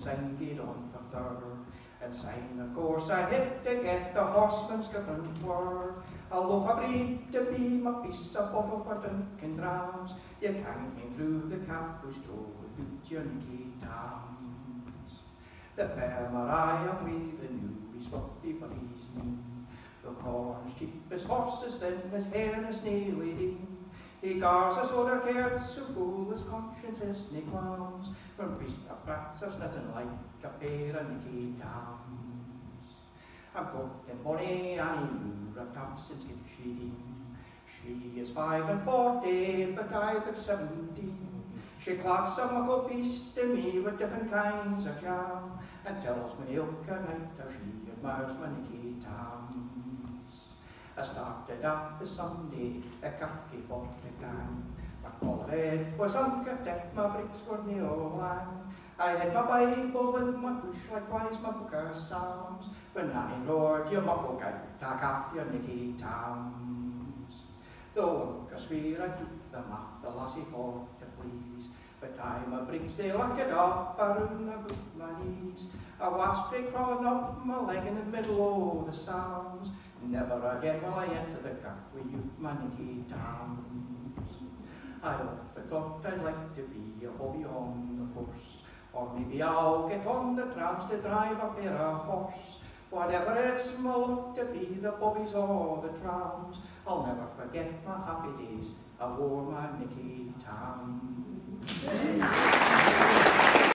sang it on for third. And sign the course I hit to get the horseman's given for. A loaf of bread to be my piece of bottle for drinking drams. You can't get through the Caffrey store without your Nicky Tams. The farmer I am with the news what the buddies mean. The corn's cheap as horses, thin as hair and as nearly in. He guards us other cares, so full as conscience is nae qualms. From priest to brats, there's nothing like a pair of Nicky Tams. I'm talking bonny Annie Moore, a Thompson's get she in. She is 45, but I but 17. She claps a muckle piece to me with different kinds of jam, and tells me ilk a night how she admires my Nicky Tams. I started off for Sunday, a khaki for the gang. My collar was uncut, my bricks were near all lang. I had my Bible and my bush, likewise my book of Psalms. When Nanny Lord, you muckle guy, tak off your Nicky Tams. Though I swear I took the math, the lassie for to please. But I my bricks, they lock it up, around about my knees. A wasp they crawling up my leg in the middle of the Psalms. Never again will I enter the cup with you, my Nicky Tams. I often thought I'd like to be a bobby on the force, or maybe I'll get on the trams to drive a pair of horse. Whatever it's my luck to be, the bobbies or the trams, I'll never forget my happy days. I wore my Nicky Tams.